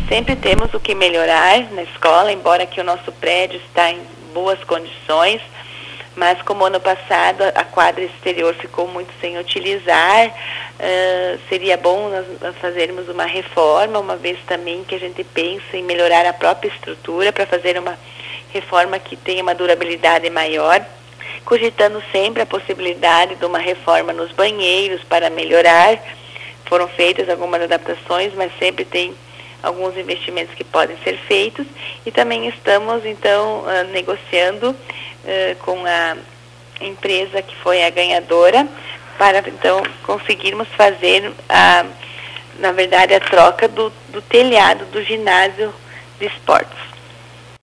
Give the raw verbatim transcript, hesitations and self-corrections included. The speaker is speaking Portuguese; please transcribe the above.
Sempre temos o que melhorar na escola, embora que o nosso prédio está em boas condições, mas como ano passado a quadra exterior ficou muito sem utilizar, uh, seria bom nós, nós fazermos uma reforma, uma vez também que a gente pensa em melhorar a própria estrutura para fazer uma reforma que tenha uma durabilidade maior, cogitando sempre a possibilidade de uma reforma nos banheiros para melhorar. Foram feitas algumas adaptações, mas sempre tem alguns investimentos que podem ser feitos, e também estamos então uh, negociando uh, com a empresa que foi a ganhadora para então conseguirmos fazer a, na verdade, a troca do, do telhado do ginásio de esportes.